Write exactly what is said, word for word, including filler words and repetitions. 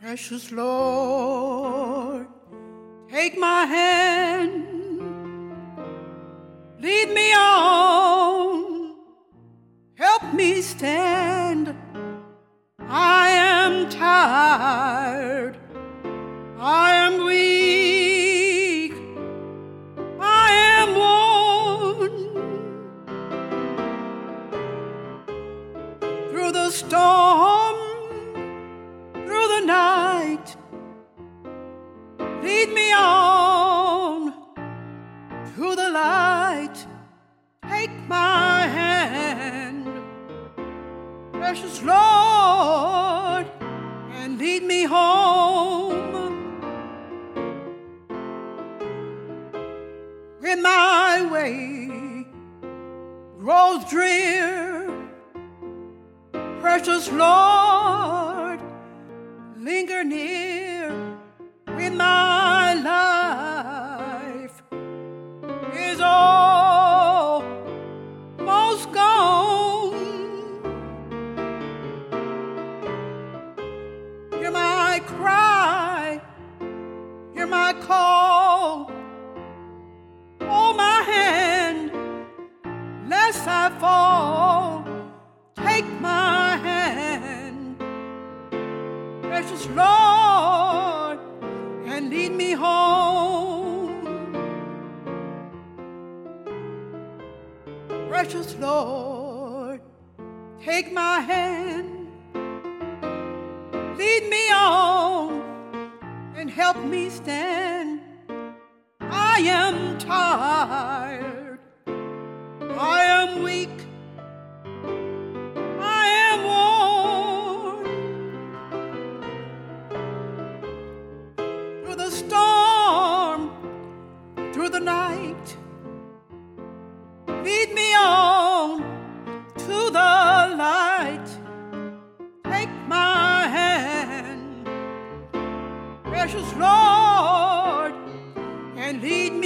Precious Lord, take my hand, lead me on, help me stand. I am tired, I am weak, I am worn. Through the storm, through the night, lead me on to the light. Take my hand, precious Lord, and lead me home. When my way grows drear, precious Lord, linger near. When my life is almost gone, hear my cry, hear my call. Hold my hand, lest I fall. Take my hand, precious Lord, and lead me home. Precious Lord, take my hand, lead me on, and help me stand. I am tired, I am weak, I am worn. Through the storm, through the night, lead me on to the light. Take my hand, precious Lord, and lead